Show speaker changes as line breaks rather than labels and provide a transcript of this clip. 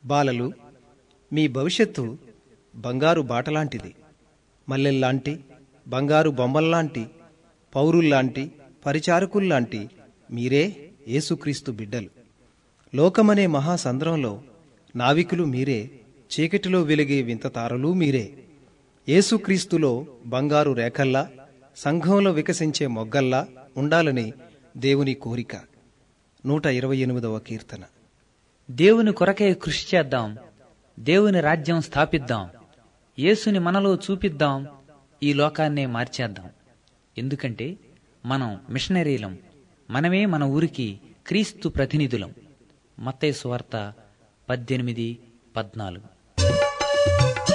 బాలలు, మీ భవిష్యత్తు బంగారు బాటలాంటిది. మల్లెల్లాంటి, బంగారు బొమ్మల్లాంటి, పౌరుల్లాంటి, పరిచారకుల్లాంటి మీరే యేసుక్రీస్తు బిడ్డలు. లోకమనే మహాసంద్రంలో నావికులు మీరే, చీకటిలో వెలిగే వింత తారలు మీరే. యేసుక్రీస్తులో బంగారు రేఖల్లా, సంఘంలో వికసించే మొగ్గల్లా ఉండాలని దేవుని కోరిక. 128వ కీర్తన.
దేవుని కొరకే కృషి చేద్దాం, దేవుని రాజ్యం స్థాపిద్దాం, యేసుని మనలో చూపిద్దాం, ఈ లోకాన్నే మార్చేద్దాం. ఎందుకంటే మనం మిషనరీలం, మనమే మన ఊరికి క్రీస్తు ప్రతినిధులం. మత్తయి సువార్త 18:14.